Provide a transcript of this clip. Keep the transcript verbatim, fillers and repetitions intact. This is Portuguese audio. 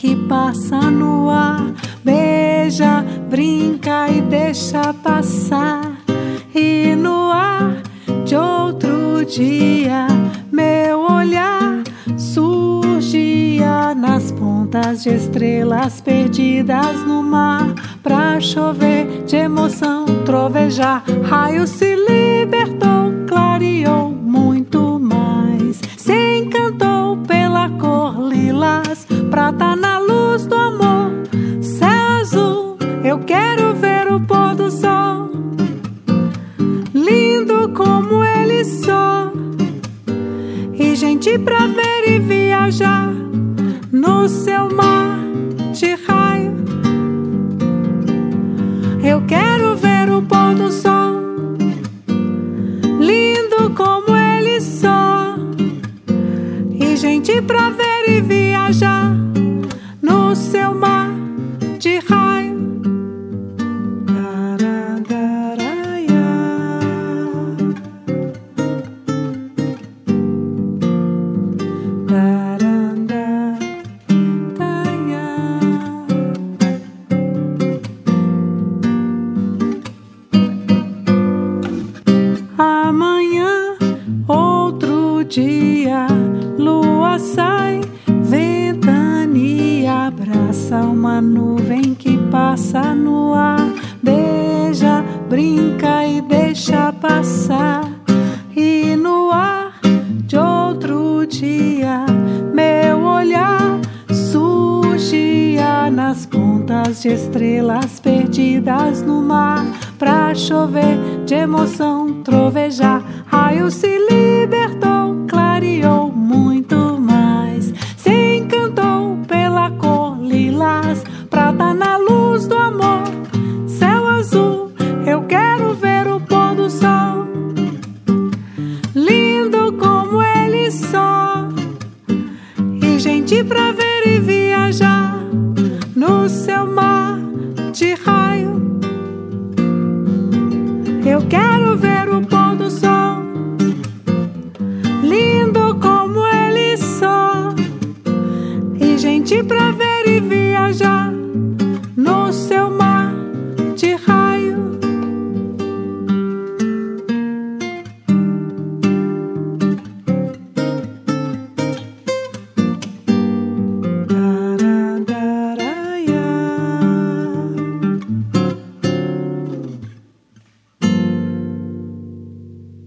que passa no ar. Beija, brinca e deixa passar. E no ar de outro dia, meu olhar surgia nas pontas de estrelas perdidas no mar. Pra chover de emoção, trovejar, raio se libertou, clareou muito mais. Se encantou pela cor lilás, prata na luz do amor. Céu azul, eu quero ver o pôr do sol, lindo como ele só. E gente pra ver e viajar no seu mar de raio. Eu quero ver o pôr do sol, lindo como ele só. E gente pra ver e viajar no seu mar de raio. Amanhã, outro dia, lua sai, ventania abraça uma nuvem que passa no ar. Beija, brinca e deixa passar. E no ar de outro dia, meu olhar surgia nas pontas de estrelas perdidas no mar. Pra chover de emoção, trovejar, raio se libertou, clareou muito mais. Se encantou pela cor lilás, prata na luz do amor. Céu azul, eu quero ver o pôr do sol, lindo como ele só. E gente pra ver e viajar no céu